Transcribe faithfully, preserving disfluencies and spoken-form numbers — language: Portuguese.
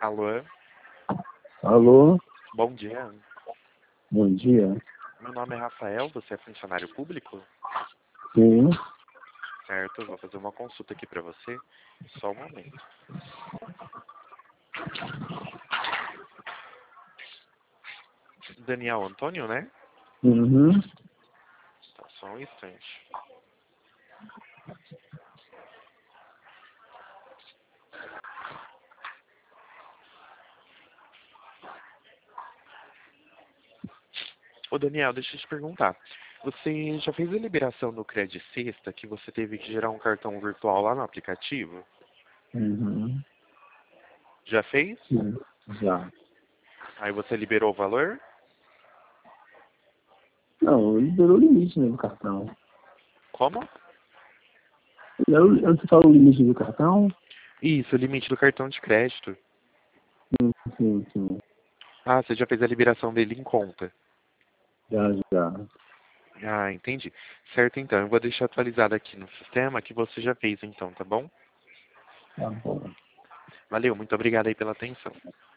Alô, Alô, bom dia. bom dia. Meu nome é Rafael, você é funcionário público? Sim, Certo, eu vou fazer uma consulta aqui pra você. Só um momento. Daniel Antônio, né? uhum. Tá, só um instante. Ô Daniel, deixa eu te perguntar. Você já fez a liberação do Credit Sexta que você teve que gerar um cartão virtual lá no aplicativo? Uhum. Já fez? Sim, já. Aí você liberou o valor? Não, liberou o limite, né, do cartão. Como? Eu, eu te falo o limite do cartão? Isso, o limite do cartão de crédito. Sim, sim, sim. Ah, você já fez a liberação dele em conta. Já, já. Ah, entendi. Certo, então. Eu vou deixar atualizado aqui no sistema que você já fez, então, tá bom? Tá bom. Valeu, muito obrigado aí pela atenção.